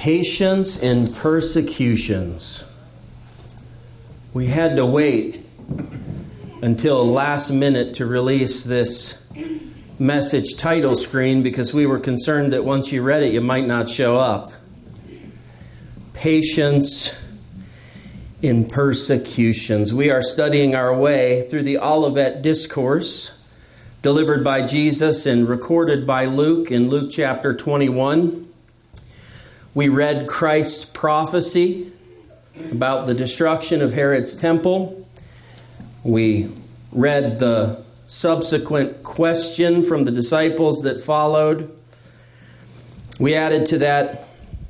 Patience in persecutions. We had to wait until last minute to release this message title screen because we were concerned that once you read it, you might not show up. Patience in persecutions. We are studying our way through the Olivet Discourse delivered by Jesus and recorded by Luke in Luke chapter 21. We read Christ's prophecy about the destruction of Herod's temple. We read the subsequent question from the disciples that followed. We added to that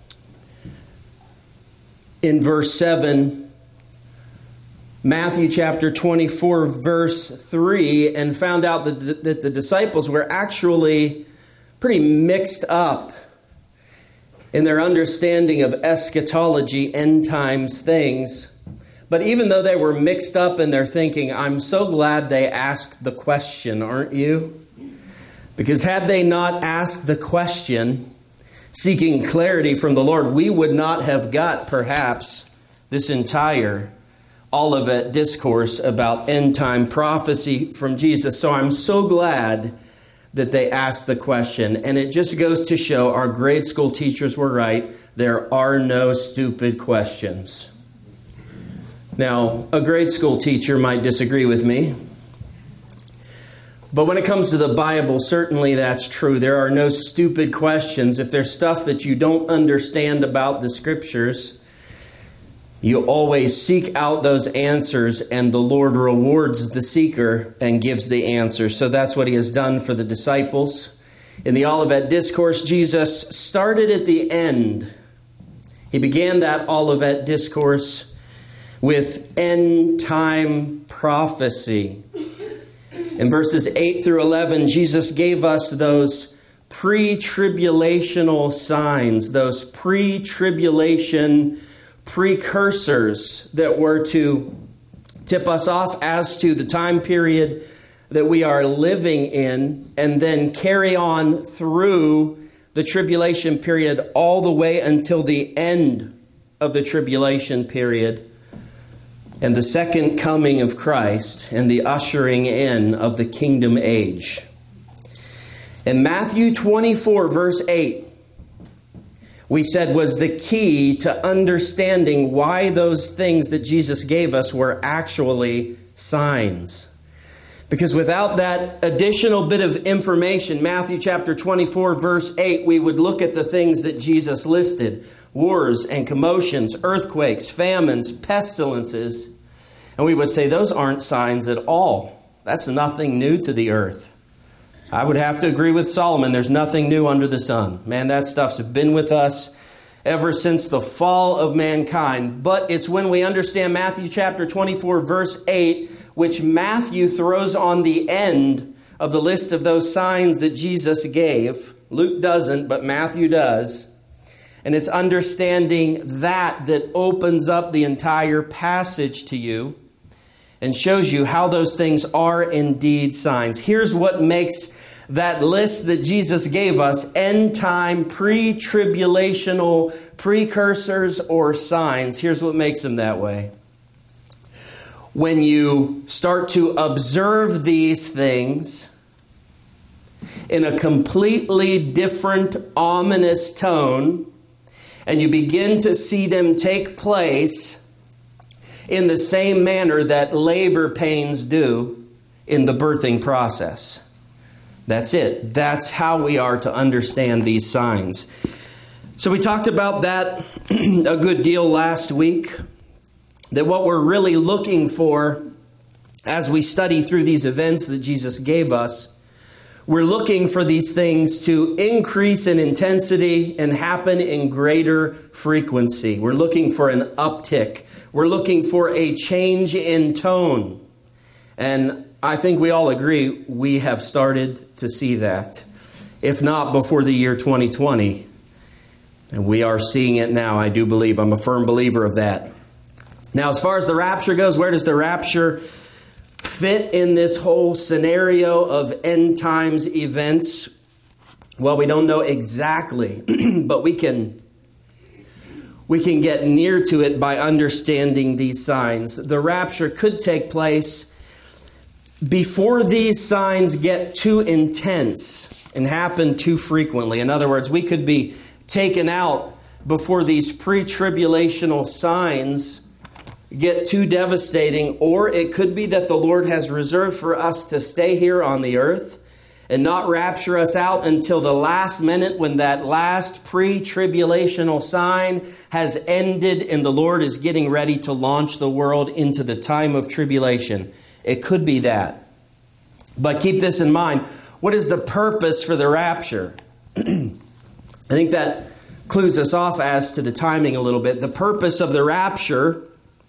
in verse 7, Matthew chapter 24, verse 3, and found out that the disciples were actually pretty mixed up in their understanding of eschatology, end times things. But even though they were mixed up in their thinking, I'm so glad they asked the question, aren't you? Because had they not asked the question, seeking clarity from the Lord, we would not have got perhaps this entire Olivet Discourse about end time prophecy from Jesus. So I'm so glad that they asked the question. And it just goes to show our grade school teachers were right. There are no stupid questions. Now, a grade school teacher might disagree with me. But when it comes to the Bible, certainly that's true. There are no stupid questions. If there's stuff that you don't understand about the Scriptures, you always seek out those answers, and the Lord rewards the seeker and gives the answer. So that's what He has done for the disciples. In the Olivet Discourse, Jesus started at the end. He began that Olivet Discourse with end-time prophecy. In verses 8 through 11, Jesus gave us those pre-tribulational signs, those pre-tribulation precursors that were to tip us off as to the time period that we are living in, and then carry on through the tribulation period all the way until the end of the tribulation period and the second coming of Christ and the ushering in of the kingdom age. In Matthew 24, verse 8, we said was the key to understanding why those things that Jesus gave us were actually signs. Because without that additional bit of information, Matthew chapter 24, verse 8, we would look at the things that Jesus listed: wars and commotions, earthquakes, famines, pestilences. And we would say those aren't signs at all. That's nothing new to the earth. I would have to agree with Solomon. There's nothing new under the sun. Man, that stuff's been with us ever since the fall of mankind. But it's when we understand Matthew chapter 24, verse 8, which Matthew throws on the end of the list of those signs that Jesus gave. Luke doesn't, but Matthew does. And it's understanding that opens up the entire passage to you and shows you how those things are indeed signs. Here's what makes that list that Jesus gave us end time, pre-tribulational precursors or signs. Here's what makes them that way. When you start to observe these things in a completely different, ominous tone, and you begin to see them take place in the same manner that labor pains do in the birthing process. That's it. That's how we are to understand these signs. So we talked about that a good deal last week, that what we're really looking for as we study through these events that Jesus gave us, we're looking for these things to increase in intensity and happen in greater frequency. We're looking for an uptick. We're looking for a change in tone. And I think we all agree we have started to see that. If not before the year 2020. And we are seeing it now, I do believe. I'm a firm believer of that. Now, as far as the rapture goes, where does the rapture fit in this whole scenario of end times events? Well, we don't know exactly, but we can we can get near to it by understanding these signs. The rapture could take place before these signs get too intense and happen too frequently. In other words, we could be taken out before these pre-tribulational signs get too devastating, or it could be that the Lord has reserved for us to stay here on the earth and not rapture us out until the last minute when that last pre-tribulational sign has ended and the Lord is getting ready to launch the world into the time of tribulation. It could be that. But keep this in mind. What is the purpose for the rapture? I think that clues us off as to the timing a little bit. The purpose of the rapture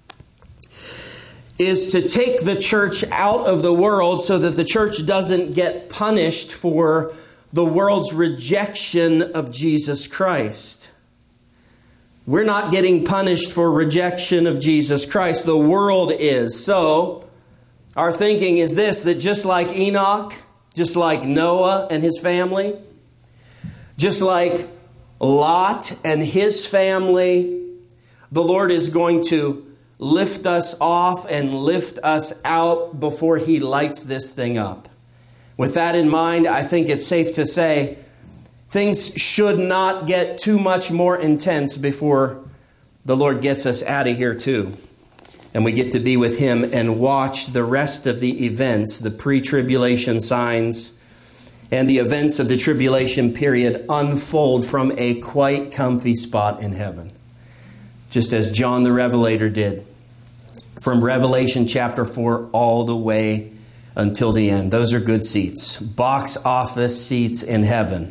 is to take the church out of the world so that the church doesn't get punished for the world's rejection of Jesus Christ. We're not getting punished for rejection of Jesus Christ. The world is. So, our thinking is this, that just like Enoch, just like Noah and his family, just like Lot and his family, the Lord is going to lift us off and lift us out before He lights this thing up. With that in mind, I think it's safe to say things should not get too much more intense before the Lord gets us out of here too. And we get to be with Him and watch the rest of the events, the pre-tribulation signs, and the events of the tribulation period unfold from a quite comfy spot in heaven. Just as John the Revelator did. From Revelation chapter 4 all the way until the end. Those are good seats. Box office seats in heaven.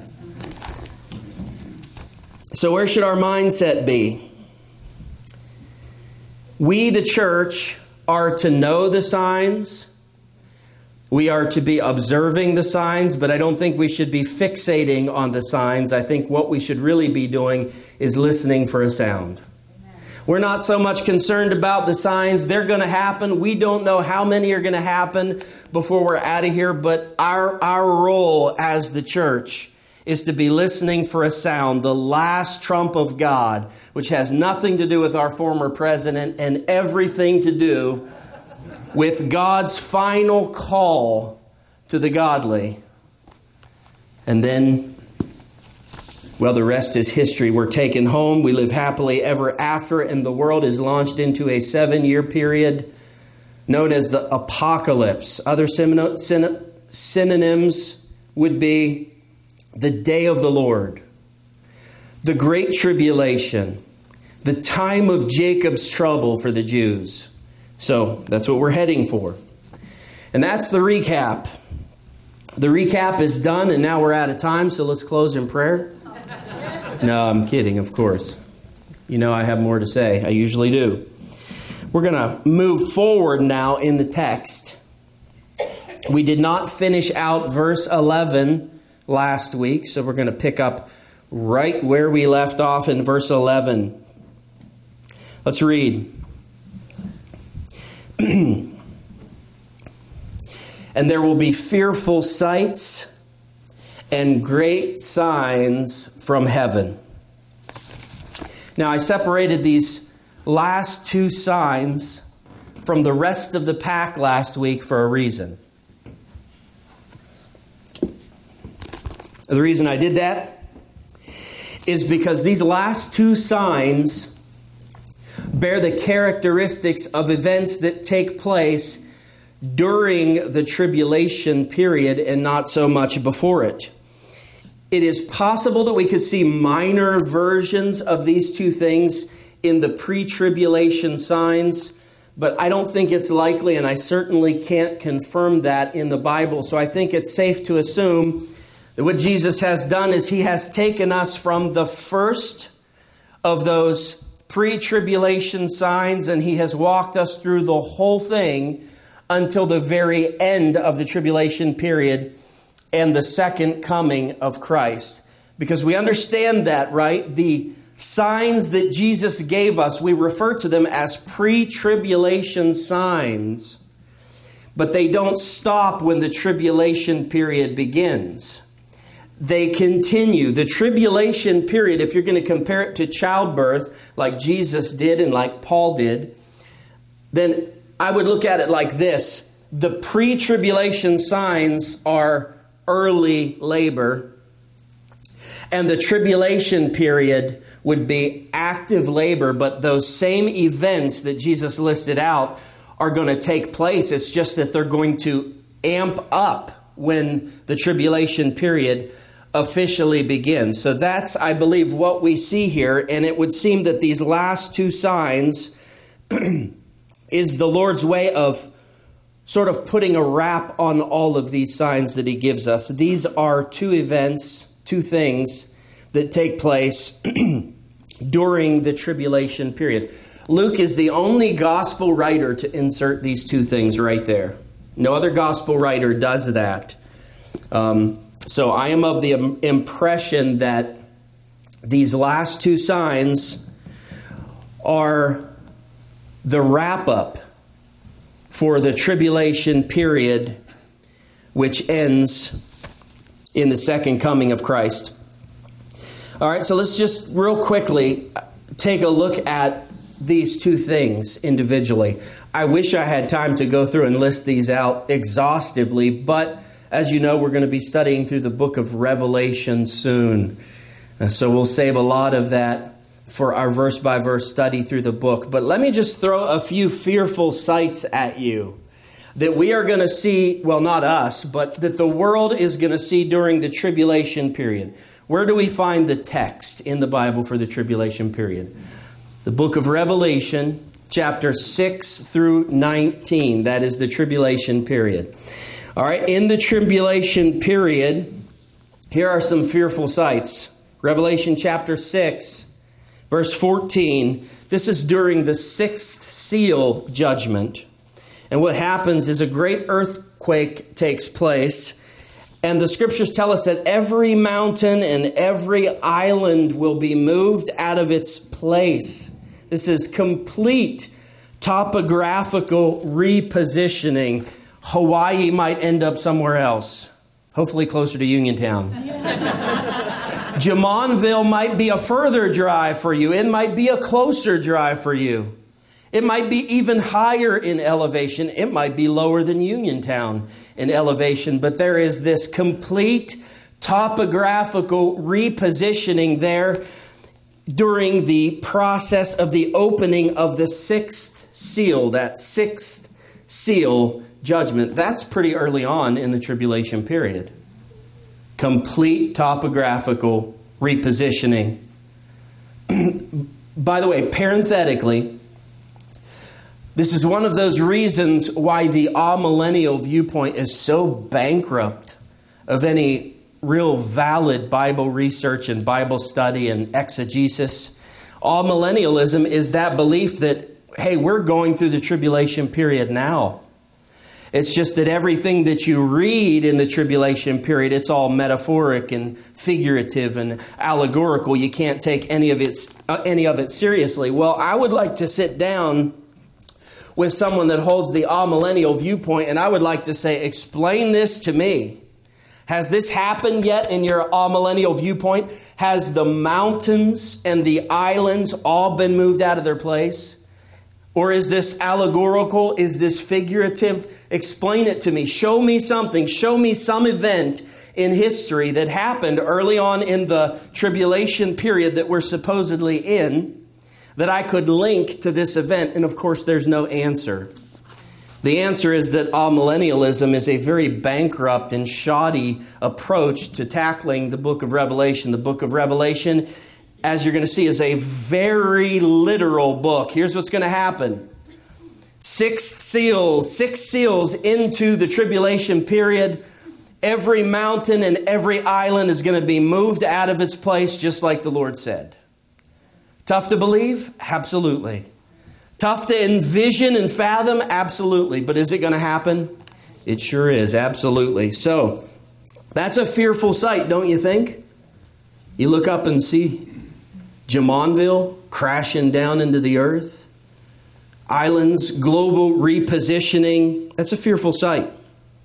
So where should our mindset be? We, the church, are to know the signs. We are to be observing the signs, but I don't think we should be fixating on the signs. I think what we should really be doing is listening for a sound. We're not so much concerned about the signs. They're going to happen. We don't know how many are going to happen before we're out of here. But our role as the church is to be listening for a sound, the last trump of God, which has nothing to do with our former president and everything to do with God's final call to the godly. And then, well, the rest is history. We're taken home. We live happily ever after, and the world is launched into a 7-year period known as the apocalypse. Other synonyms would be the day of the Lord, the great tribulation, the time of Jacob's trouble for the Jews. So that's what we're heading for. And that's the recap. The recap is done, and now we're out of time, so let's close in prayer. No, I'm kidding, of course. You know I have more to say. I usually do. We're going to move forward now in the text. We did not finish out verse 11 last week, so we're going to pick up right where we left off in verse 11. Let's read. And there will be fearful sights and great signs from heaven. Now, I separated these last two signs from the rest of the pack last week for a reason. The reason I did that is because these last two signs bear the characteristics of events that take place during the tribulation period and not so much before it. It is possible that we could see minor versions of these two things in the pre-tribulation signs, but I don't think it's likely, and I certainly can't confirm that in the Bible. So I think it's safe to assume that what Jesus has done is He has taken us from the first of those pre-tribulation signs, and He has walked us through the whole thing until the very end of the tribulation period and the second coming of Christ. Because we understand that, right? The signs that Jesus gave us, we refer to them as pre-tribulation signs, but they don't stop when the tribulation period begins. they continue. The tribulation period, if you're going to compare it to childbirth, like Jesus did and like Paul did, then I would look at it like this. The pre-tribulation signs are early labor, and the tribulation period would be active labor, but those same events that Jesus listed out are going to take place. It's just that they're going to amp up when the tribulation period officially begins. So that's, I believe, what we see here. And it would seem that these last two signs is the Lord's way of sort of putting a wrap on all of these signs that he gives us. These are two events, two things that take place during the tribulation period. Luke is the only gospel writer to insert these two things right there. No other gospel writer does that. So I am of the impression that these last two signs are the wrap-up for the tribulation period, which ends in the second coming of Christ. All right, so let's just real quickly take a look at these two things individually. I wish I had time to go through and list these out exhaustively, but as you know, we're going to be studying through the book of Revelation soon. So we'll save a lot of that for our verse-by-verse study through the book. But let me just throw a few fearful sights at you that we are going to see, well, not us, but that the world is going to see during the tribulation period. Where do we find the text in the Bible for the tribulation period? The book of Revelation, chapter 6 through 19. That is the tribulation period. All right, in the tribulation period, here are some fearful sights. Revelation chapter 6, verse 14. This is during the sixth seal judgment. And what happens is a great earthquake takes place. And the scriptures tell us that every mountain and every island will be moved out of its place. This is complete topographical repositioning. Hawaii might end up somewhere else, hopefully closer to Uniontown. Jamonville might be a further drive for you. It might be a closer drive for you. It might be even higher in elevation. It might be lower than Uniontown in elevation. But there is this complete topographical repositioning there during the process of the opening of the sixth seal, that sixth seal judgment. That's pretty early on in the tribulation period. Complete topographical repositioning. By the way, parenthetically, this is one of those reasons why the amillennial viewpoint is so bankrupt of any real valid Bible research and Bible study and exegesis. Amillennialism is that belief that, hey, we're going through the tribulation period now. It's just that everything that you read in the tribulation period, it's all metaphoric and figurative and allegorical. You can't take any of it seriously. Well, I would like to sit down with someone that holds the amillennial viewpoint, and I would like to say, explain this to me. Has this happened yet in your amillennial viewpoint? Has the mountains and the islands all been moved out of their place? Or is this allegorical? Is this figurative? Explain it to me. Show me something. Show me some event in history that happened early on in the tribulation period that we're supposedly in, that I could link to this event. And of course, there's no answer. The answer is that amillennialism is a very bankrupt and shoddy approach to tackling the book of Revelation. The book of Revelation, as you're going to see, is a very literal book. Here's what's going to happen. Six seals into the tribulation period. Every mountain and every island is going to be moved out of its place, just like the Lord said. Tough to believe? Absolutely. Tough to envision and fathom? Absolutely. But is it going to happen? It sure is. Absolutely. So, that's a fearful sight, don't you think? You look up and see Jamonville crashing down into the earth. Islands, global repositioning. That's a fearful sight.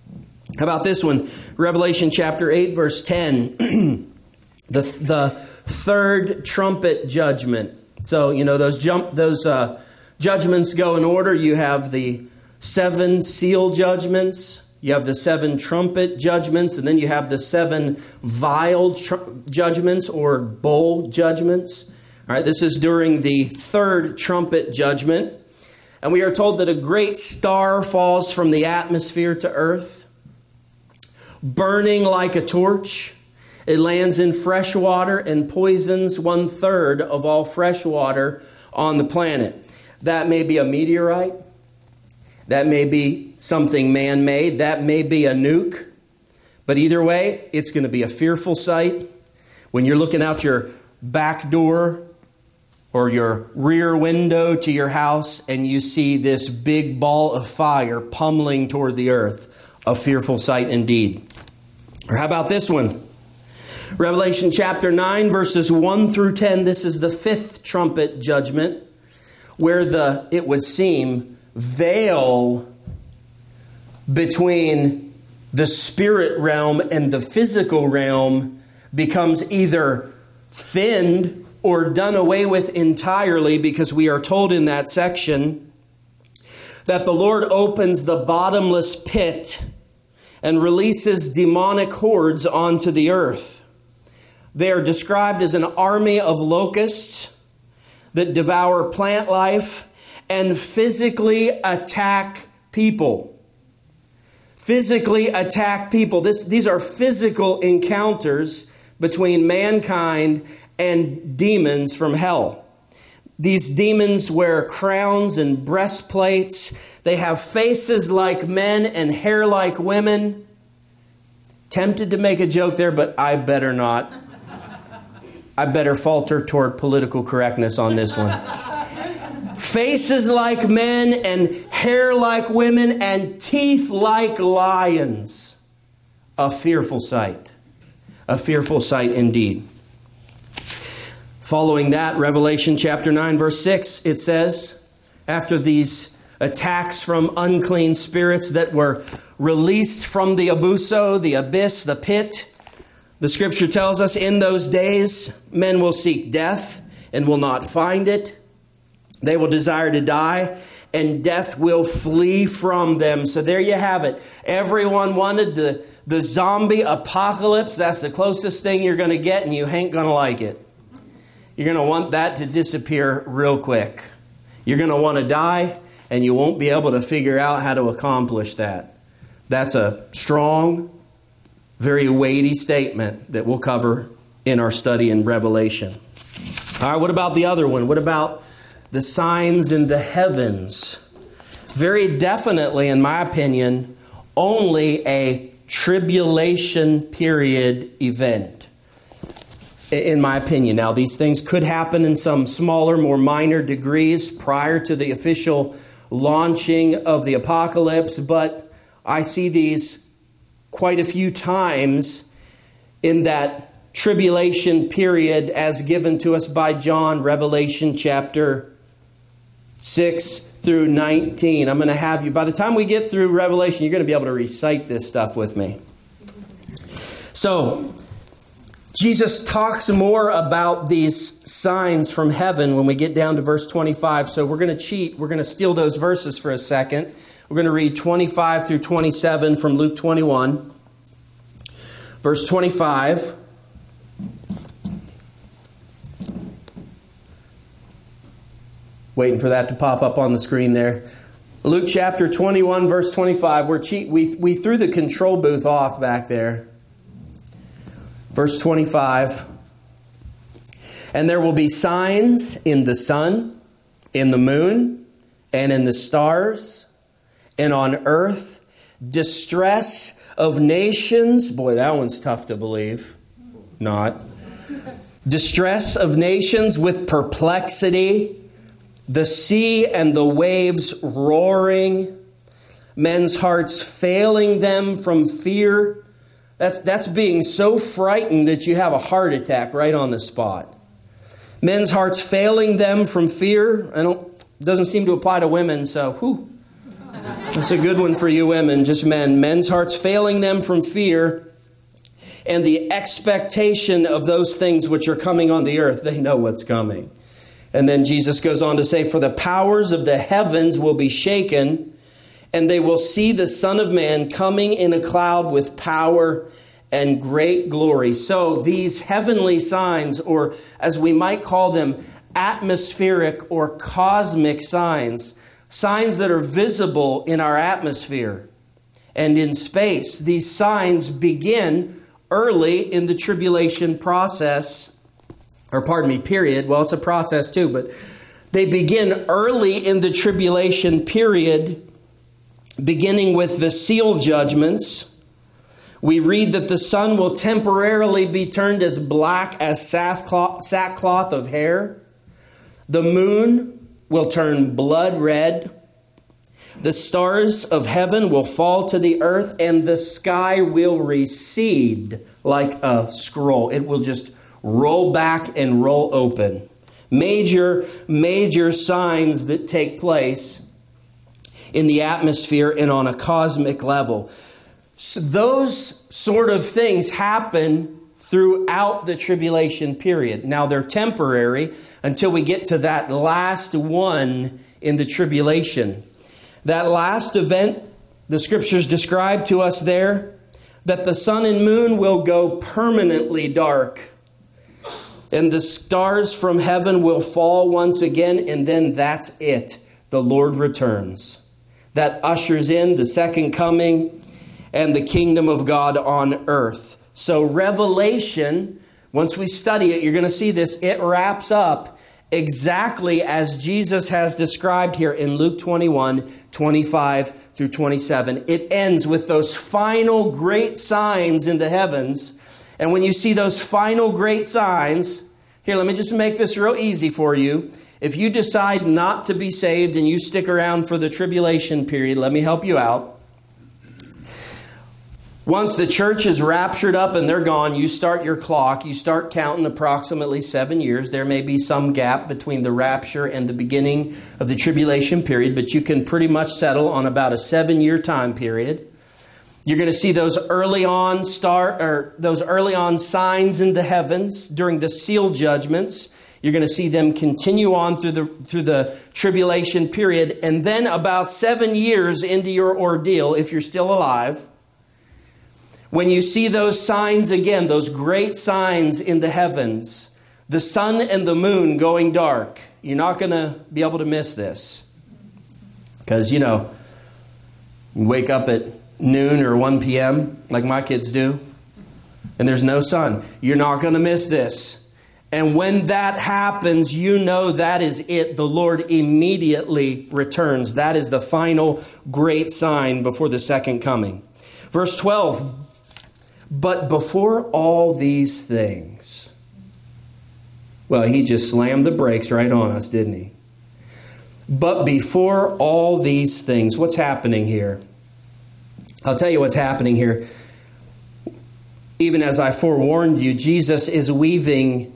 How about this one? Revelation chapter 8, verse 10. The third trumpet judgment. So, those judgments go in order. You have the 7 seal judgments. You have the 7 trumpet judgments. And then you have the 7 vial judgments or bowl judgments. All right, this is during the third trumpet judgment. And we are told that a great star falls from the atmosphere to earth, burning like a torch. It lands in fresh water and poisons 1/3 of all fresh water on the planet. That may be a meteorite. That may be something man-made. That may be a nuke. But either way, it's going to be a fearful sight. When you're looking out your back door or your rear window to your house and you see this big ball of fire pummeling toward the earth, a fearful sight indeed. Or how about this one? Revelation chapter 9, verses 1 through 10. This is the 5th trumpet judgment, where it would seem, veil between the spirit realm and the physical realm becomes either thinned or done away with entirely, because we are told in that section that the Lord opens the bottomless pit and releases demonic hordes onto the earth. They are described as an army of locusts that devour plant life and physically attack people. Physically attack people. These are physical encounters between mankind and demons from hell. These demons wear crowns and breastplates. They have faces like men and hair like women. Tempted to make a joke there, but I better not. I better falter toward political correctness on this one. Faces like men and hair like women and teeth like lions. A fearful sight. A fearful sight indeed. Following that, Revelation chapter 9, verse 6, it says, after these attacks from unclean spirits that were released from the abuso, the abyss, the pit, the scripture tells us in those days, men will seek death and will not find it. They will desire to die, and death will flee from them. So there you have it. Everyone wanted the zombie apocalypse. That's the closest thing you're going to get, and you ain't going to like it. You're going to want that to disappear real quick. You're going to want to die, and you won't be able to figure out how to accomplish that. That's a strong, very weighty statement that we'll cover in our study in Revelation. All right, what about the other one? What about the signs in the heavens? Very definitely, in my opinion, only a tribulation period event. In my opinion. Now, these things could happen in some smaller, more minor degrees prior to the official launching of the apocalypse, but I see these quite a few times in that tribulation period as given to us by John, Revelation chapter 6 through 19. I'm going to have you, by the time we get through Revelation, you're going to be able to recite this stuff with me. So, Jesus talks more about these signs from heaven when we get down to verse 25. So we're going to cheat. We're going to steal those verses for a second. We're going to read 25 through 27 from Luke 21. Verse 25. Waiting for that to pop up on the screen there. Luke chapter 21, verse 25. We threw the control booth off back there. Verse 25. And there will be signs in the sun, in the moon, and in the stars, and on earth, distress of nations. Boy, that one's tough to believe. Not. Distress of nations with perplexity, the sea and the waves roaring, men's hearts failing them from fear. That's being so frightened that you have a heart attack right on the spot. Men's hearts failing them from fear. Doesn't seem to apply to women, so That's a good one for you women, just men. Men's hearts failing them from fear and the expectation of those things which are coming on the earth. They know what's coming. And then Jesus goes on to say, for the powers of the heavens will be shaken, and they will see the Son of Man coming in a cloud with power and great glory. So these heavenly signs, or as we might call them, atmospheric or cosmic signs, signs that are visible in our atmosphere and in space. These signs begin early in the tribulation process, period. Well, it's a process too, but they begin early in the tribulation period, beginning with the seal judgments. We read that the sun will temporarily be turned as black as sackcloth of hair. The moon will turn blood red. The stars of heaven will fall to the earth, and the sky will recede like a scroll. It will just roll back and roll open. Major signs that take place in the atmosphere and on a cosmic level. So those sort of things happen throughout the tribulation period. Now, they're temporary until we get to that last one in the tribulation. That last event, the scriptures describe to us there that the sun and moon will go permanently dark, and the stars from heaven will fall once again, and then that's it. The Lord returns. That ushers in the second coming and the kingdom of God on earth. So Revelation, once we study it, you're going to see this. It wraps up exactly as Jesus has described here in Luke 21, 25 through 27. It ends with those final great signs in the heavens. And when you see those final great signs, here, let me just make this real easy for you. If you decide not to be saved and you stick around for the tribulation period, let me help you out. Once the church is raptured up and they're gone, you start your clock. You start counting approximately 7 years. There may be some gap between the rapture and the beginning of the tribulation period, but you can pretty much settle on about a 7-year time period. You're going to see those early on signs in the heavens during the seal judgments. You're going to see them continue on through the tribulation period, and then about 7 years into your ordeal, if you're still alive, when you see those signs again, those great signs in the heavens, the sun and the moon going dark, you're not going to be able to miss this. Because, you wake up at noon or 1 p.m. like my kids do, and there's no sun. You're not going to miss this. And when that happens, you know that is it. The Lord immediately returns. That is the final great sign before the second coming. Verse 12. But before all these things, well, he just slammed the brakes right on us, didn't he? But before all these things, what's happening here? I'll tell you what's happening here. Even as I forewarned you, Jesus is weaving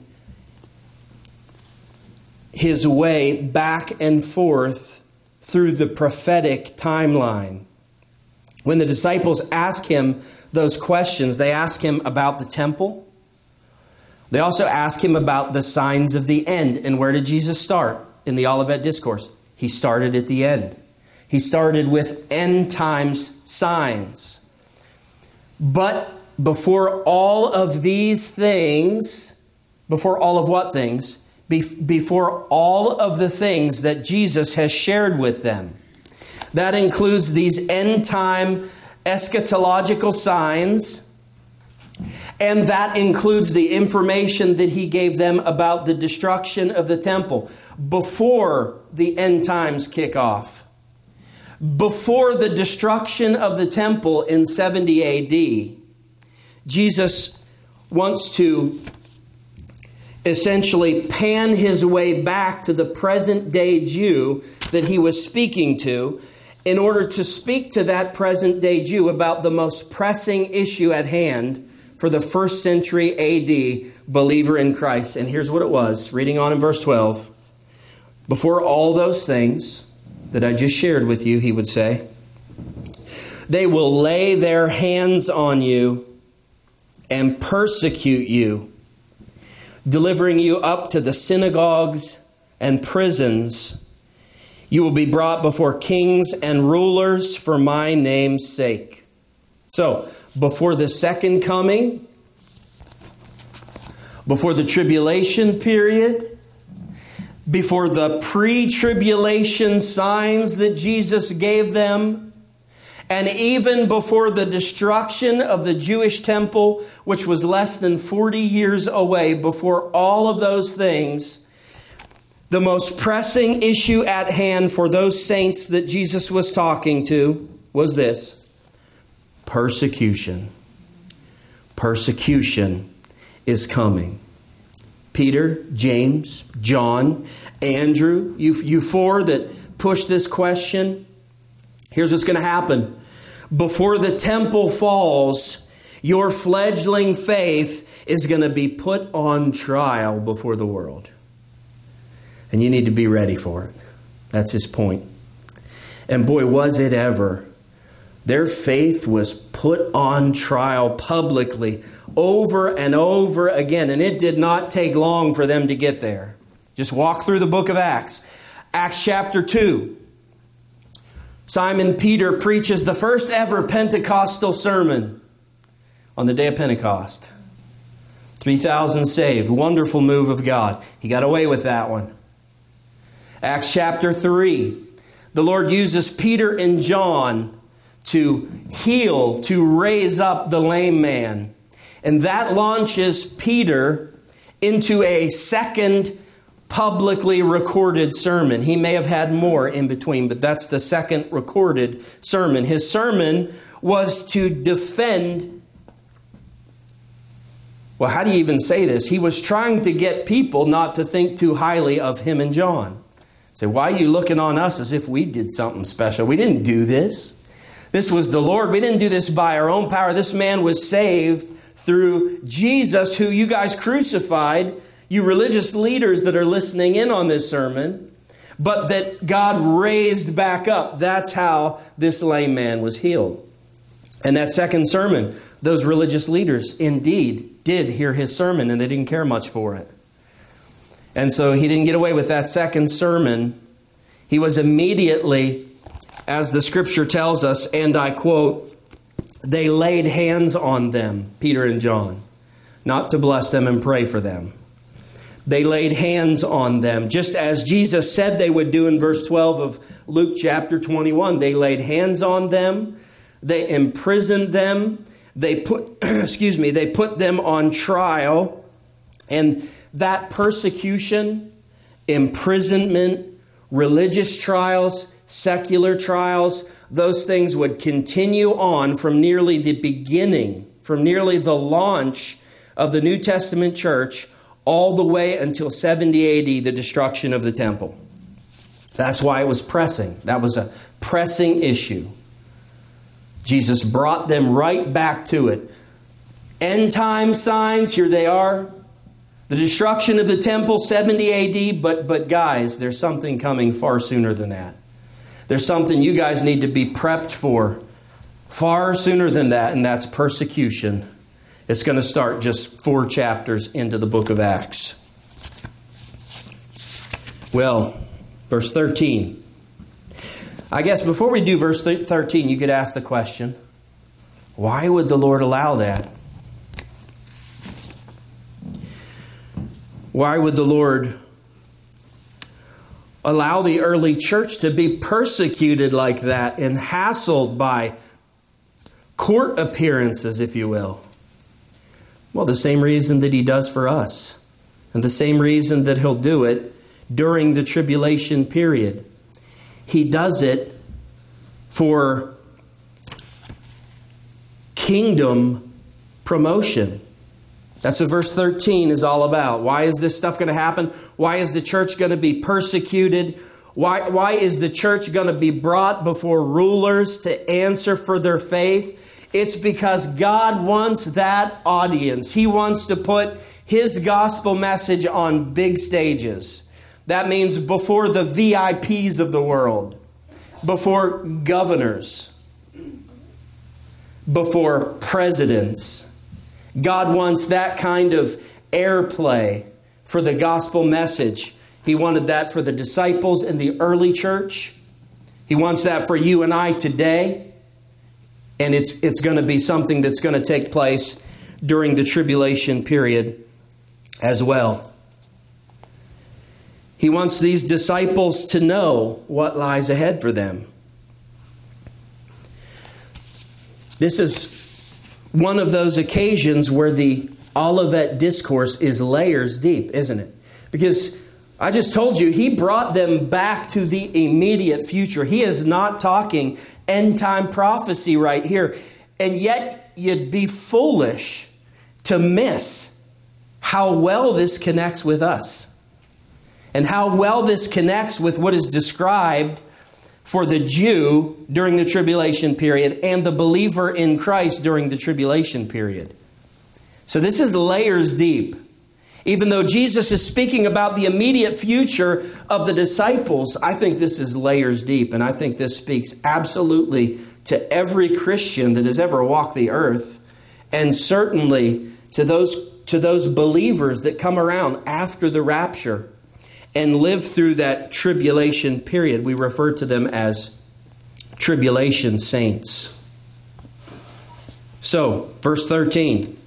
his way back and forth through the prophetic timeline. When the disciples ask him those questions, they ask him about the temple. They also ask him about the signs of the end. And where did Jesus start in the Olivet Discourse? He started at the end. He started with end times signs. But before all of these things, before all of what things? Before all of the things that Jesus has shared with them. That includes these end time eschatological signs, and that includes the information that he gave them about the destruction of the temple before the end times kick off. Before the destruction of the temple in 70 AD, Jesus wants to essentially pan his way back to the present day Jew that he was speaking to, in order to speak to that present day Jew about the most pressing issue at hand for the first century AD believer in Christ. And here's what it was, reading on in verse 12. Before all those things, that I just shared with you, he would say. They will lay their hands on you and persecute you, delivering you up to the synagogues and prisons. You will be brought before kings and rulers for my name's sake. So, before the second coming, before the tribulation period, before the pre-tribulation signs that Jesus gave them, and even before the destruction of the Jewish temple, which was less than 40 years away, before all of those things, the most pressing issue at hand for those saints that Jesus was talking to was this: persecution. Persecution is coming. Peter, James, John, Andrew, you four that push this question, here's what's going to happen. Before the temple falls, your fledgling faith is going to be put on trial before the world. And you need to be ready for it. That's his point. And boy, was it ever. Their faith was put on trial publicly over and over again. And it did not take long for them to get there. Just walk through the book of Acts. Acts chapter 2. Simon Peter preaches the first ever Pentecostal sermon on the day of Pentecost. 3,000 saved. Wonderful move of God. He got away with that one. Acts chapter 3. The Lord uses Peter and John to heal, to raise up the lame man. And that launches Peter into a second publicly recorded sermon. He may have had more in between, but that's the second recorded sermon. His sermon was to defend, well, how do you even say this? He was trying to get people not to think too highly of him and John. Say, why are you looking on us as if we did something special? We didn't do this. This was the Lord. We didn't do this by our own power. This man was saved through Jesus, who you guys crucified, you religious leaders that are listening in on this sermon, but that God raised back up. That's how this lame man was healed. And that second sermon, those religious leaders indeed did hear his sermon, and they didn't care much for it. And so he didn't get away with that second sermon. He was immediately, as the scripture tells us, and I quote, they laid hands on them, Peter and John, not to bless them and pray for them. They laid hands on them, just as Jesus said they would do in verse 12 of Luke chapter 21. They laid hands on them. They imprisoned them. They put, they put them on trial. And that persecution, imprisonment, religious trials, secular trials, those things would continue on from nearly the beginning, from nearly the launch of the New Testament church, all the way until 70 AD, the destruction of the temple. That's why it was pressing. That was a pressing issue. Jesus brought them right back to it. End time signs, here they are. The destruction of the temple, 70 AD, but guys, there's something coming far sooner than that. There's something you guys need to be prepped for far sooner than that, and that's persecution. It's going to start just 4 chapters into the book of Acts. Well, verse 13. I guess before we do verse 13, you could ask the question, why would the Lord allow that? Why would the Lord allow the early church to be persecuted like that and hassled by court appearances, if you will? Well, the same reason that he does for us, and the same reason that he'll do it during the tribulation period. He does it for kingdom promotion. That's what verse 13 is all about. Why is this stuff going to happen? Why is the church going to be persecuted? Why is the church going to be brought before rulers to answer for their faith? It's because God wants that audience. He wants to put His gospel message on big stages. That means before the VIPs of the world. before governors, before presidents. God wants that kind of airplay for the gospel message. He wanted that for the disciples in the early church. He wants that for you and I today. And it's going to be something that's going to take place during the tribulation period as well. He wants these disciples to know what lies ahead for them. This is one of those occasions where the Olivet Discourse is layers deep, isn't it? Because I just told you, he brought them back to the immediate future. He is not talking end time prophecy right here. And yet you'd be foolish to miss how well this connects with us. And how well this connects with what is described for the Jew during the tribulation period and the believer in Christ during the tribulation period. So this is layers deep. Even though Jesus is speaking about the immediate future of the disciples, I think this is layers deep. And I think this speaks absolutely to every Christian that has ever walked the earth. And certainly to those believers that come around after the rapture and live through that tribulation period. We refer to them as tribulation saints. So, verse 13.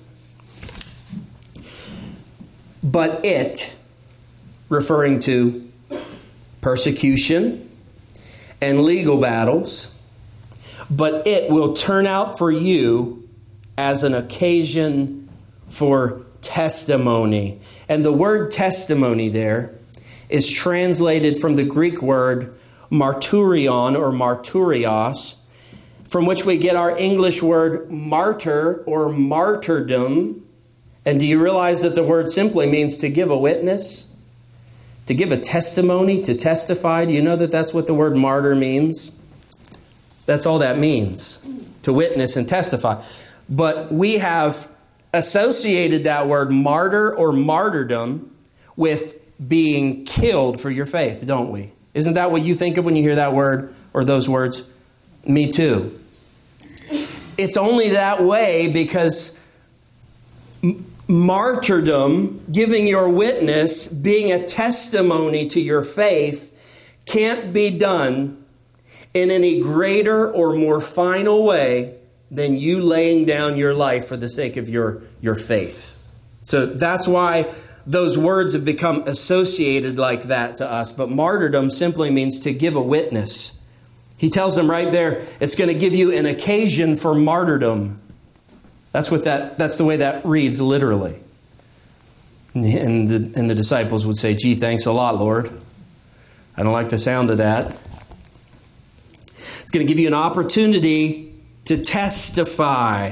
But it, referring to persecution and legal battles, but it will turn out for you as an occasion for testimony. And the word testimony there is translated from the Greek word marturion or marturios, from which we get our English word martyr or martyrdom. And do you realize that the word simply means to give a witness, to give a testimony, to testify? Do you know that that's what the word martyr means? That's all that means, to witness and testify. But we have associated that word martyr or martyrdom with being killed for your faith, don't we? Isn't that what you think of when you hear that word or those words? Me too. It's only that way because martyrdom, giving your witness, being a testimony to your faith, can't be done in any greater or more final way than you laying down your life for the sake of your faith. So that's why those words have become associated like that to us. But martyrdom simply means to give a witness. He tells them right there, it's going to give you an occasion for martyrdom. That's the way that reads literally. And the disciples would say, gee, thanks a lot, Lord. I don't like the sound of that. It's going to give you an opportunity to testify.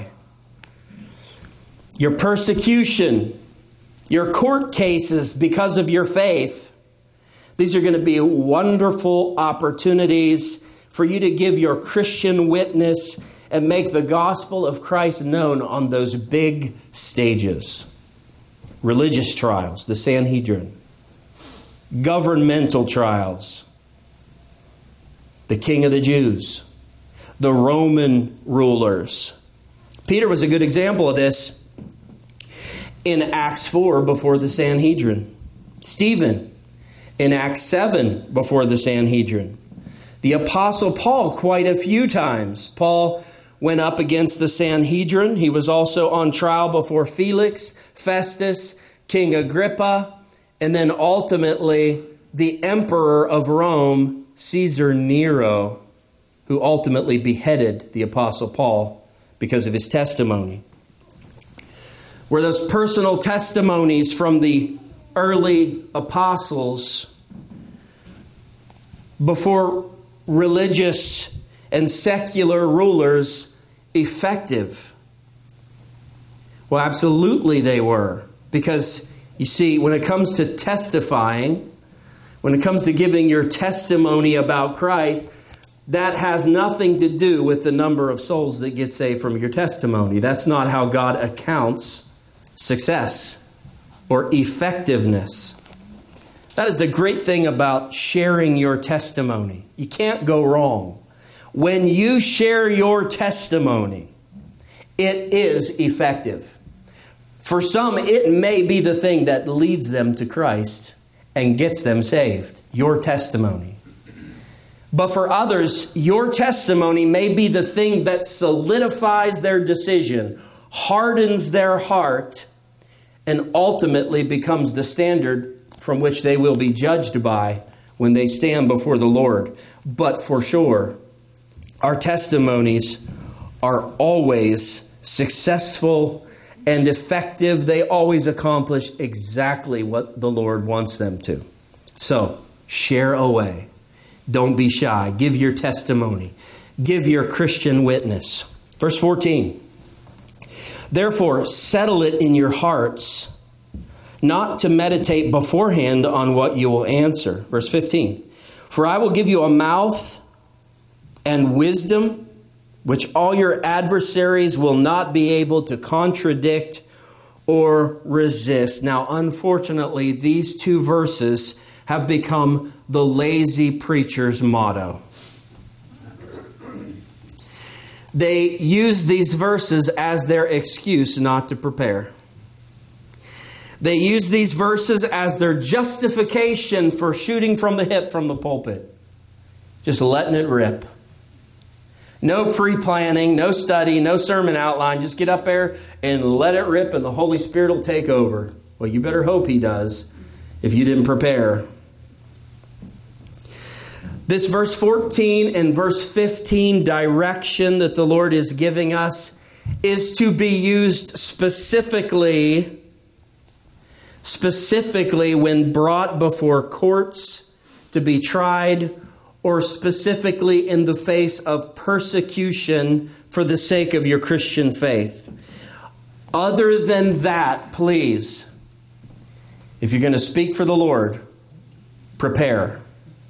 Your persecution, your court cases because of your faith. These are going to be wonderful opportunities for you to give your Christian witness and make the gospel of Christ known on those big stages. Religious trials, the Sanhedrin. Governmental trials. The King of the Jews. The Roman rulers. Peter was a good example of this in Acts 4 before the Sanhedrin. Stephen in Acts 7 before the Sanhedrin. The Apostle Paul quite a few times. Paul went up against the Sanhedrin. He was also on trial before Felix, Festus, King Agrippa, and then ultimately the emperor of Rome, Caesar Nero, who ultimately beheaded the Apostle Paul because of his testimony. Were those personal testimonies from the early apostles before religious and secular rulers effective? Well, absolutely they were. Because, you see, when it comes to testifying, when it comes to giving your testimony about Christ, that has nothing to do with the number of souls that get saved from your testimony. That's not how God accounts success or effectiveness. That is the great thing about sharing your testimony. You can't go wrong. When you share your testimony, it is effective. For some, it may be the thing that leads them to Christ and gets them saved. Your testimony. But for others, your testimony may be the thing that solidifies their decision, hardens their heart, and ultimately becomes the standard from which they will be judged by when they stand before the Lord. But for sure, our testimonies are always successful and effective. They always accomplish exactly what the Lord wants them to. So, share away. Don't be shy. Give your testimony. Give your Christian witness. Verse 14. Therefore, settle it in your hearts, not to meditate beforehand on what you will answer. Verse 15. For I will give you a mouth and wisdom, which all your adversaries will not be able to contradict or resist. Now, unfortunately, these two verses have become the lazy preacher's motto. They use these verses as their excuse not to prepare. They use these verses as their justification for shooting from the hip from the pulpit. Just letting it rip. No pre-planning, no study, no sermon outline. Just get up there and let it rip and the Holy Spirit will take over. Well, you better hope He does if you didn't prepare. This verse 14 and verse 15 direction that the Lord is giving us is to be used specifically when brought before courts to be tried, or specifically in the face of persecution for the sake of your Christian faith. Other than that, please, if you're going to speak for the Lord, prepare.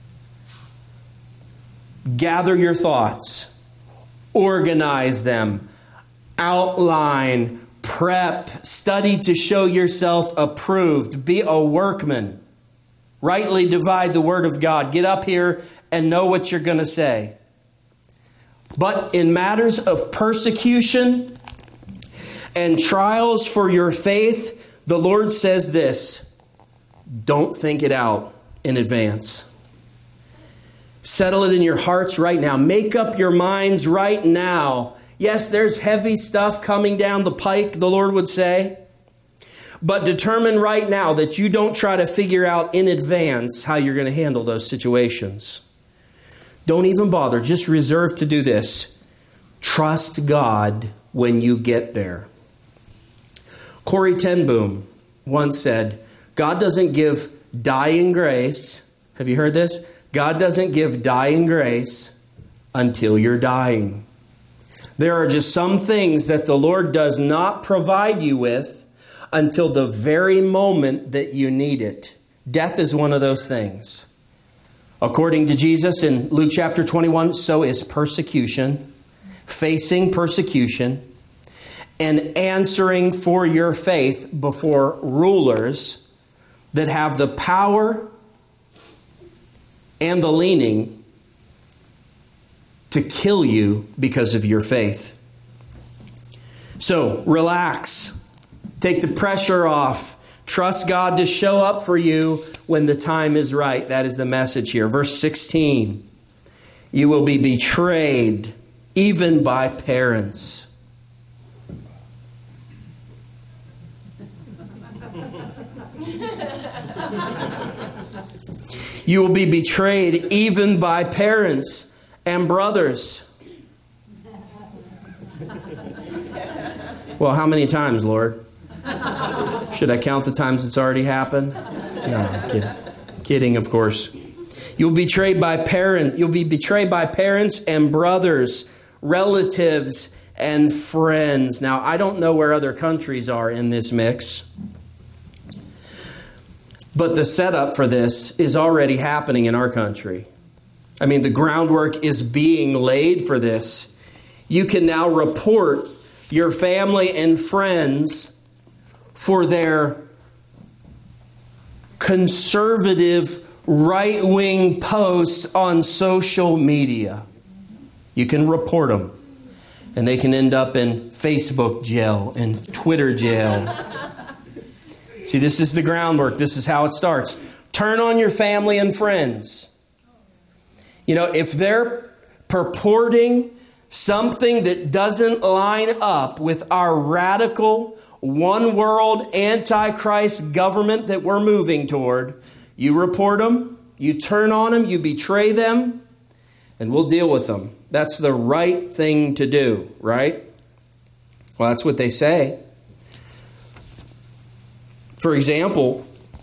Gather your thoughts, organize them, outline, prep, study to show yourself approved. Be a workman. Rightly divide the word of God. Get up here and know what you're going to say. But in matters of persecution and trials for your faith, the Lord says this: don't think it out in advance. Settle it in your hearts right now. Make up your minds right now. Yes, there's heavy stuff coming down the pike, the Lord would say. But determine right now that you don't try to figure out in advance how you're going to handle those situations. Don't even bother. Just reserve to do this. Trust God when you get there. Corrie ten Boom once said, God doesn't give dying grace. Have you heard this? God doesn't give dying grace until you're dying. There are just some things that the Lord does not provide you with until the very moment that you need it. Death is one of those things. According to Jesus in Luke chapter 21, so is persecution, facing persecution, and answering for your faith before rulers that have the power and the leaning to kill you because of your faith. So, relax. Take the pressure off. Trust God to show up for you when the time is right. That is the message here. Verse 16. You will be betrayed even by parents. You will be betrayed even by parents and brothers. Well, how many times, Lord? Should I count the times it's already happened? No, I'm kidding. Kidding, of course. You'll be betrayed by parents and brothers, relatives and friends. Now, I don't know where other countries are in this mix, but the setup for this is already happening in our country. I mean, the groundwork is being laid for this. You can now report your family and friends for their conservative, right-wing posts on social media. You can report them. And they can end up in Facebook jail and Twitter jail. See, this is the groundwork. This is how it starts. Turn on your family and friends. You know, if they're purporting something that doesn't line up with our radical, one-world, antichrist government that we're moving toward, you report them, you turn on them, you betray them, and we'll deal with them. That's the right thing to do, right? Well, that's what they say. For example,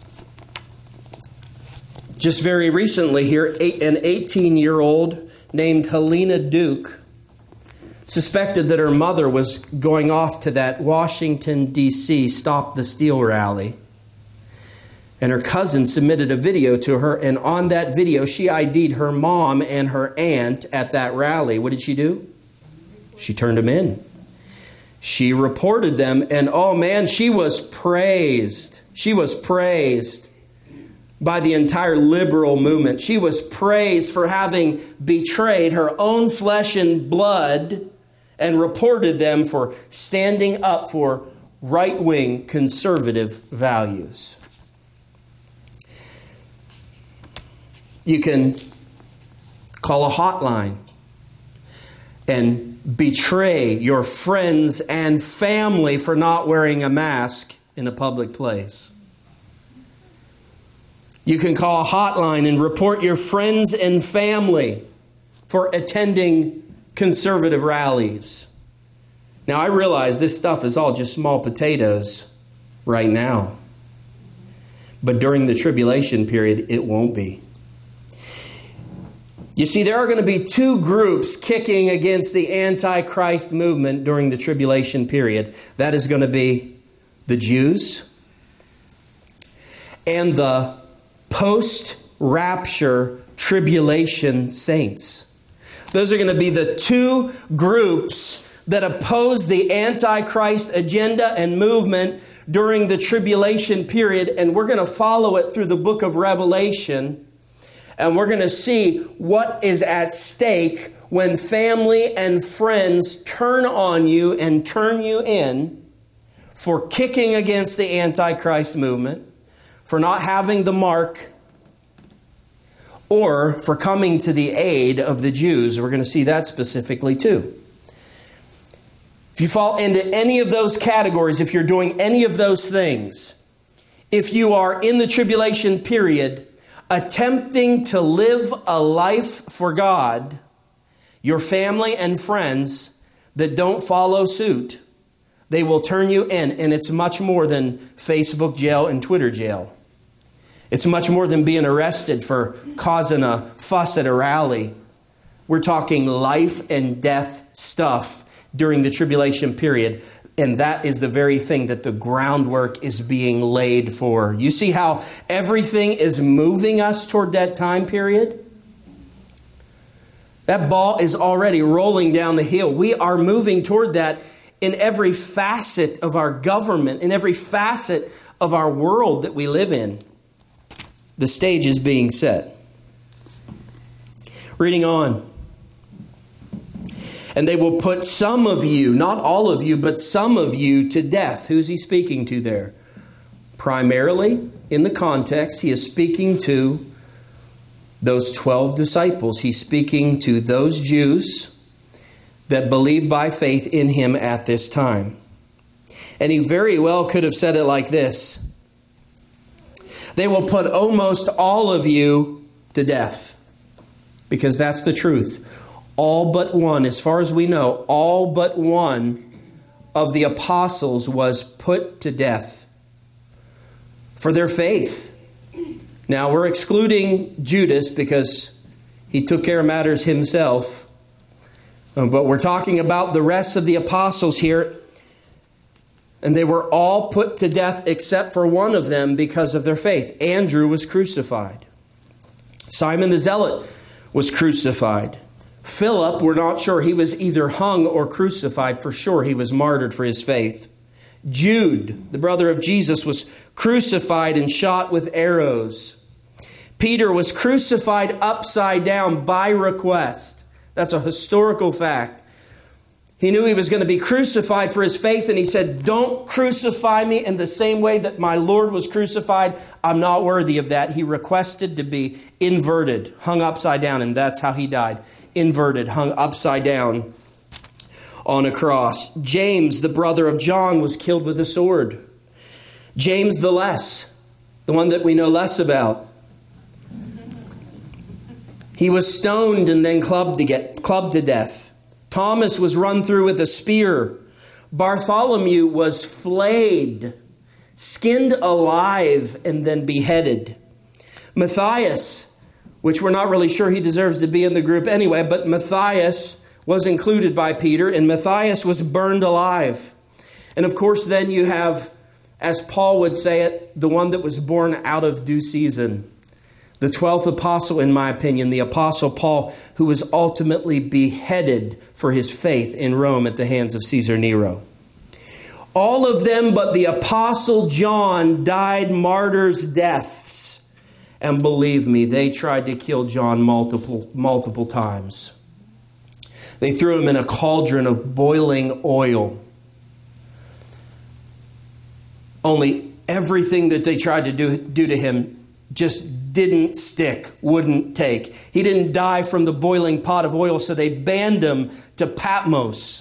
just very recently here, an 18-year-old named Helena Duke suspected that her mother was going off to that Washington, D.C. Stop the Steal rally. And her cousin submitted a video to her, and on that video, she ID'd her mom and her aunt at that rally. What did she do? She turned them in. She reported them, and oh man, she was praised. She was praised by the entire liberal movement. She was praised for having betrayed her own flesh and blood and reported them for standing up for right-wing conservative values. You can call a hotline and betray your friends and family for not wearing a mask in a public place. You can call a hotline and report your friends and family for attending conservative rallies. Now, I realize this stuff is all just small potatoes right now. But during the tribulation period, it won't be. You see, there are going to be two groups kicking against the Antichrist movement during the tribulation period. That is going to be the Jews and the post-rapture tribulation saints. Those are going to be the two groups that oppose the Antichrist agenda and movement during the tribulation period. And we're going to follow it through the book of Revelation. And we're going to see what is at stake when family and friends turn on you and turn you in for kicking against the Antichrist movement, for not having the mark, or for coming to the aid of the Jews. We're going to see that specifically too. If you fall into any of those categories, if you're doing any of those things, if you are in the tribulation period attempting to live a life for God, your family and friends that don't follow suit, they will turn you in. And it's much more than Facebook jail and Twitter jail. It's much more than being arrested for causing a fuss at a rally. We're talking life and death stuff during the tribulation period. And that is the very thing that the groundwork is being laid for. You see how everything is moving us toward that time period? That ball is already rolling down the hill. We are moving toward that in every facet of our government, in every facet of our world that we live in. The stage is being set. Reading on. And they will put some of you, not all of you, but some of you to death. Who's he speaking to there? Primarily, in the context, he is speaking to those 12 disciples. He's speaking to those Jews that believe by faith in him at this time. And he very well could have said it like this. They will put almost all of you to death. Because that's the truth. All but one, as far as we know, all but one of the apostles was put to death for their faith. Now, we're excluding Judas because he took care of matters himself. But we're talking about the rest of the apostles here. And they were all put to death except for one of them because of their faith. Andrew was crucified. Simon the Zealot was crucified. Philip, we're not sure. He was either hung or crucified. For sure, he was martyred for his faith. Jude, the brother of Jesus, was crucified and shot with arrows. Peter was crucified upside down by request. That's a historical fact. He knew he was going to be crucified for his faith, and he said, "Don't crucify me in the same way that my Lord was crucified. I'm not worthy of that." He requested to be inverted, hung upside down, and that's how he died. Inverted, hung upside down on a cross. James, the brother of John, was killed with a sword. James the Less, the one that we know less about. He was stoned and then clubbed to death. Thomas was run through with a spear. Bartholomew was flayed, skinned alive, and then beheaded. Matthias, which we're not really sure he deserves to be in the group anyway, but Matthias was included by Peter, and Matthias was burned alive. And of course, then you have, as Paul would say it, the one that was born out of due season. The 12th apostle, in my opinion, the apostle Paul, who was ultimately beheaded for his faith in Rome at the hands of Caesar Nero. All of them but the apostle John died martyrs' deaths. And believe me, they tried to kill John multiple times. They threw him in a cauldron of boiling oil. Only everything that they tried to do to him just didn't stick, wouldn't take. He didn't die from the boiling pot of oil, so they banned him to Patmos.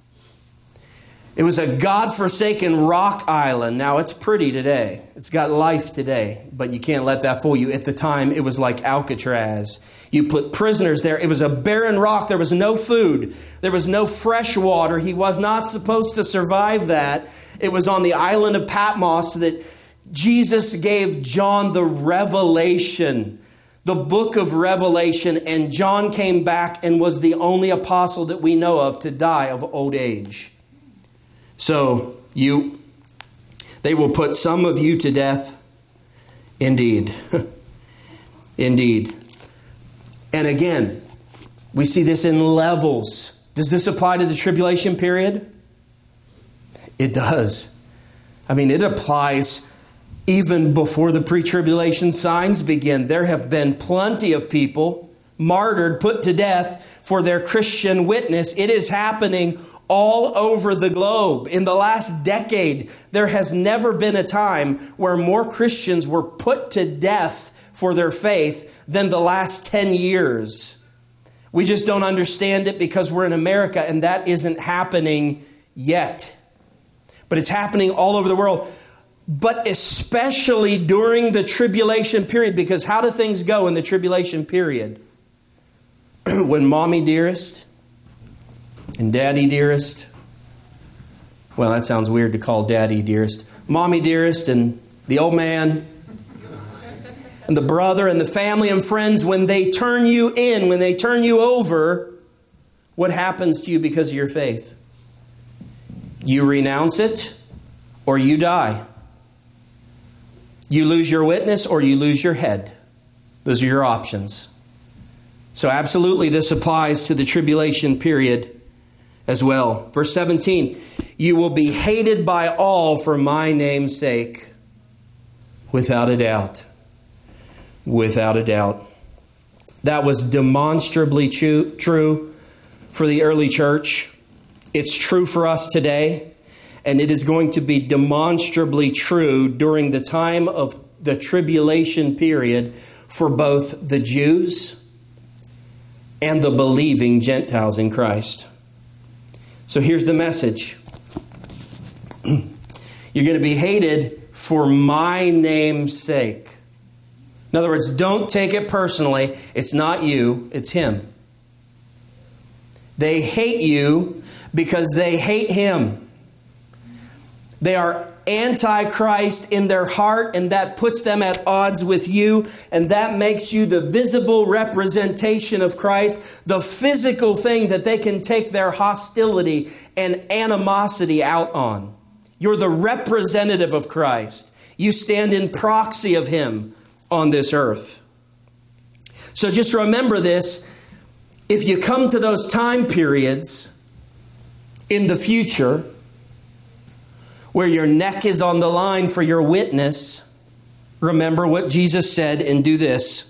It was a God-forsaken rock island. Now, it's pretty today. It's got life today, but you can't let that fool you. At the time, it was like Alcatraz. You put prisoners there. It was a barren rock. There was no food. There was no fresh water. He was not supposed to survive that. It was on the island of Patmos that Jesus gave John the revelation, the book of Revelation, and John came back and was the only apostle that we know of to die of old age. So they will put some of you to death. Indeed. Indeed. And again, we see this in levels. Does this apply to the tribulation period? It does. I mean, it applies even before the pre-tribulation signs begin. There have been plenty of people martyred, put to death for their Christian witness. It is happening all over the globe. In the last decade, there has never been a time where more Christians were put to death for their faith than the last 10 years. We just don't understand it because we're in America and that isn't happening yet. But it's happening all over the world. But especially during the tribulation period, because how do things go in the tribulation period? When mommy dearest and daddy dearest, well, that sounds weird to call daddy dearest, mommy dearest and the old man and the brother and the family and friends, when they turn you in, when they turn you over, what happens to you because of your faith? You renounce it or you die. You lose your witness or you lose your head. Those are your options. So absolutely this applies to the tribulation period as well. Verse 17, you will be hated by all for my name's sake. Without a doubt. Without a doubt. That was demonstrably true for the early church. It's true for us today. And it is going to be demonstrably true during the time of the tribulation period for both the Jews and the believing Gentiles in Christ. So here's the message. You're going to be hated for my name's sake. In other words, don't take it personally. It's not you, it's him. They hate you because they hate him. They are anti-Christ in their heart, and that puts them at odds with you, and that makes you the visible representation of Christ, the physical thing that they can take their hostility and animosity out on. You're the representative of Christ. You stand in proxy of him on this earth. So just remember this. If you come to those time periods in the future where your neck is on the line for your witness, remember what Jesus said and do this.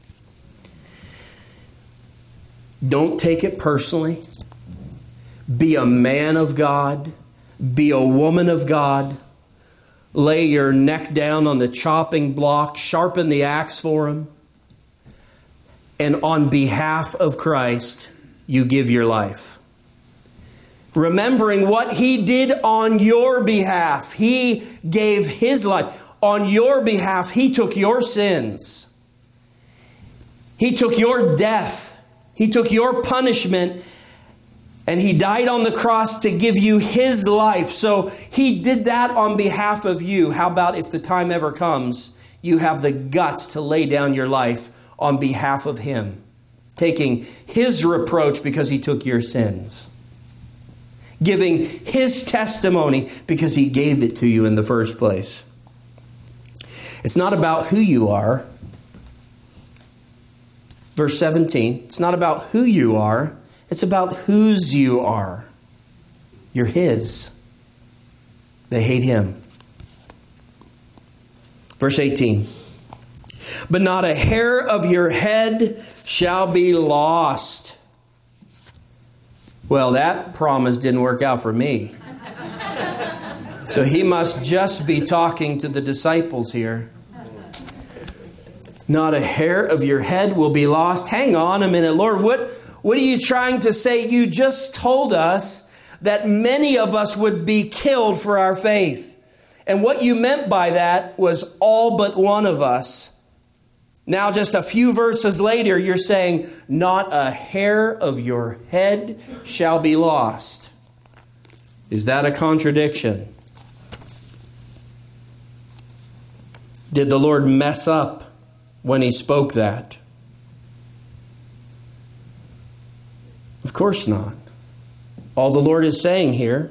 Don't take it personally. Be a man of God. Be a woman of God. Lay your neck down on the chopping block. Sharpen the axe for him. And on behalf of Christ, you give your life. Remembering what he did on your behalf. He gave his life. On your behalf, he took your sins. He took your death. He took your punishment. And he died on the cross to give you his life. So he did that on behalf of you. How about if the time ever comes, you have the guts to lay down your life on behalf of him, taking his reproach because he took your sins, giving his testimony because he gave it to you in the first place. It's not about who you are. Verse 17, it's not about who you are. It's about whose you are. You're his. They hate him. Verse 18. But not a hair of your head shall be lost. Well, that promise didn't work out for me. So he must just be talking to the disciples here. Not a hair of your head will be lost. Hang on a minute, Lord. What are you trying to say? You just told us that many of us would be killed for our faith. And what you meant by that was all but one of us. Now, just a few verses later, you're saying, not a hair of your head shall be lost. Is that a contradiction? Did the Lord mess up when he spoke that? Of course not. All the Lord is saying here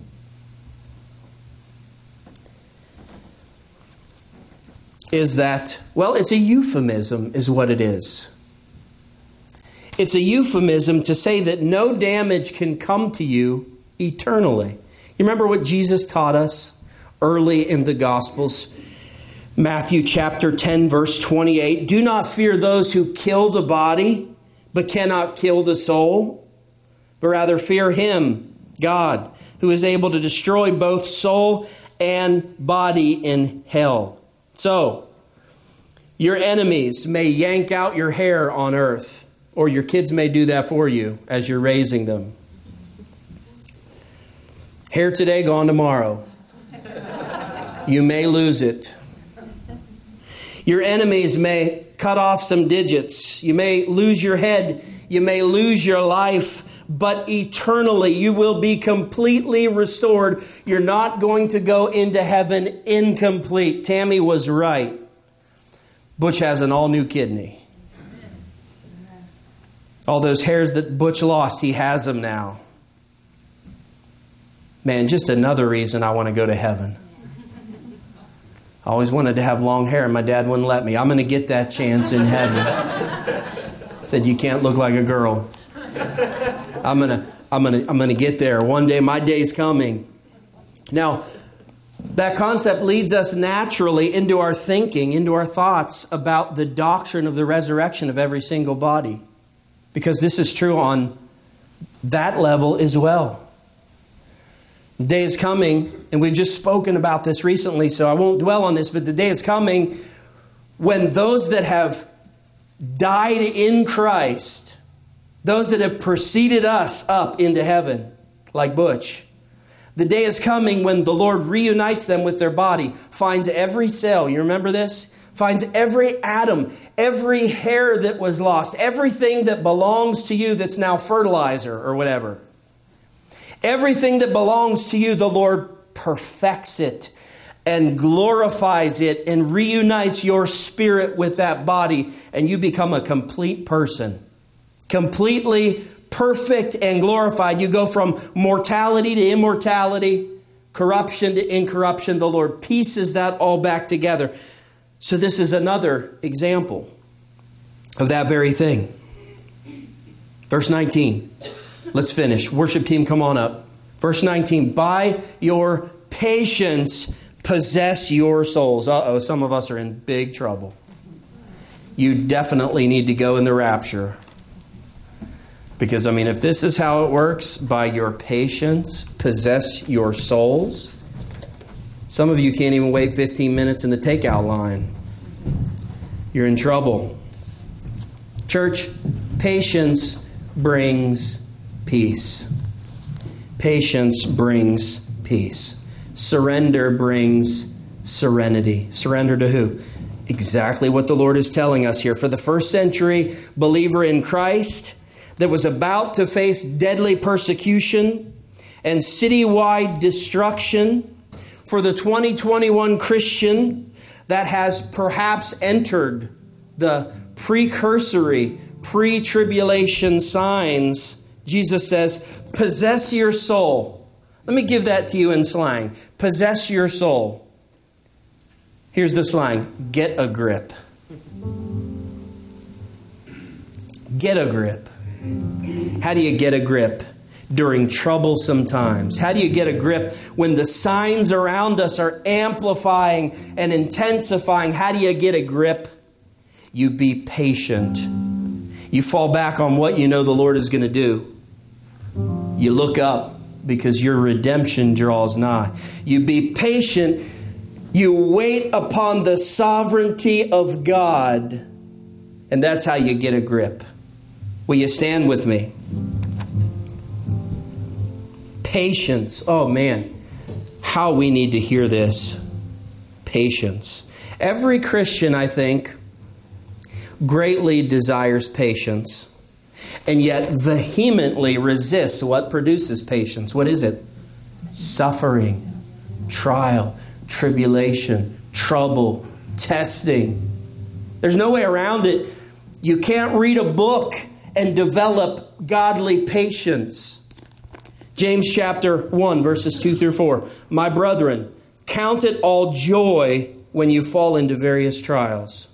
is that, well, it's a euphemism is what it is. It's a euphemism to say that no damage can come to you eternally. You remember what Jesus taught us early in the Gospels? Matthew chapter 10, verse 28. Do not fear those who kill the body, but cannot kill the soul. But rather fear him, God, who is able to destroy both soul and body in hell. So, your enemies may yank out your hair on earth, or your kids may do that for you as you're raising them. Hair today, gone tomorrow. You may lose it. Your enemies may cut off some digits. You may lose your head. You may lose your life. But eternally, you will be completely restored. You're not going to go into heaven incomplete. Tammy was right. Butch has an all-new kidney. All those hairs that Butch lost, he has them now. Man, just another reason I want to go to heaven. I always wanted to have long hair, and my dad wouldn't let me. I'm going to get that chance in heaven. Said, you can't look like a girl. I'm gonna get there. One day, my day's coming. Now, that concept leads us naturally into our thinking, into our thoughts about the doctrine of the resurrection of every single body. Because this is true on that level as well. The day is coming, and we've just spoken about this recently, so I won't dwell on this, but the day is coming when those that have died in Christ, those that have preceded us up into heaven, like Butch. The day is coming when the Lord reunites them with their body, finds every cell. You remember this? Finds every atom, every hair that was lost, everything that belongs to you that's now fertilizer or whatever. Everything that belongs to you, the Lord perfects it and glorifies it and reunites your spirit with that body, and you become a complete person. Completely perfect and glorified. You go from mortality to immortality, corruption to incorruption. The Lord pieces that all back together. So this is another example of that very thing. Verse 19. Let's finish. Worship team, come on up. Verse 19. By your patience possess your souls. Uh-oh, some of us are in big trouble. You definitely need to go in the rapture. Because, if this is how it works, by your patience possess your souls. Some of you can't even wait 15 minutes in the takeout line. You're in trouble. Church, patience brings peace. Patience brings peace. Surrender brings serenity. Surrender to who? Exactly what the Lord is telling us here. For the first century believer in Christ that was about to face deadly persecution and citywide destruction, for the 2021 Christian that has perhaps entered the precursory, pre-tribulation signs, Jesus says, possess your soul. Let me give that to you in slang. Possess your soul. Here's the slang. Get a grip. Get a grip. How do you get a grip during troublesome times? How do you get a grip when the signs around us are amplifying and intensifying? How do you get a grip? You be patient. You fall back on what you know the Lord is going to do. You look up because your redemption draws nigh. You be patient. You wait upon the sovereignty of God. And that's how you get a grip. Will you stand with me? Patience. Oh man, how we need to hear this. Patience. Every Christian, I think, greatly desires patience, and yet vehemently resists what produces patience. What is it? Suffering, trial, tribulation, trouble, testing. There's no way around it. You can't read a book and develop godly patience. James chapter 1, verses 2 through 4. My brethren, count it all joy when you fall into various trials,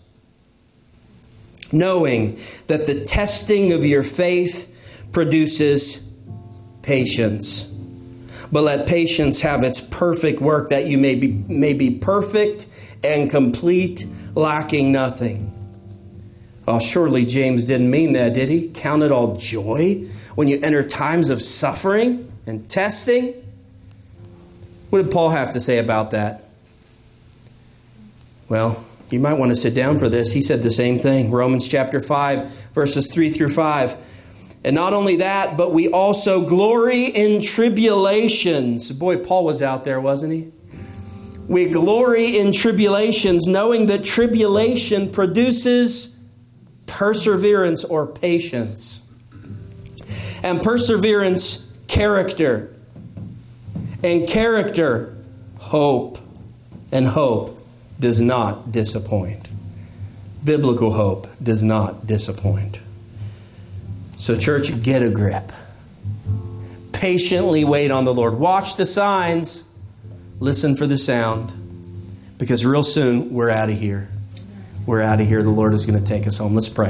knowing that the testing of your faith produces patience. But let patience have its perfect work, that you may be perfect and complete, lacking nothing. Oh, surely James didn't mean that, did he? Count it all joy when you enter times of suffering and testing. What did Paul have to say about that? Well, you might want to sit down for this. He said the same thing. Romans chapter 5, verses 3 through 5. And not only that, but we also glory in tribulations. Boy, Paul was out there, wasn't he? We glory in tribulations, knowing that tribulation produces perseverance or patience. And perseverance, character. And character, hope. And hope does not disappoint. Biblical hope does not disappoint. So church, get a grip. Patiently wait on the Lord. Watch the signs. Listen for the sound. Because real soon we're out of here. We're out of here. The Lord is going to take us home. Let's pray.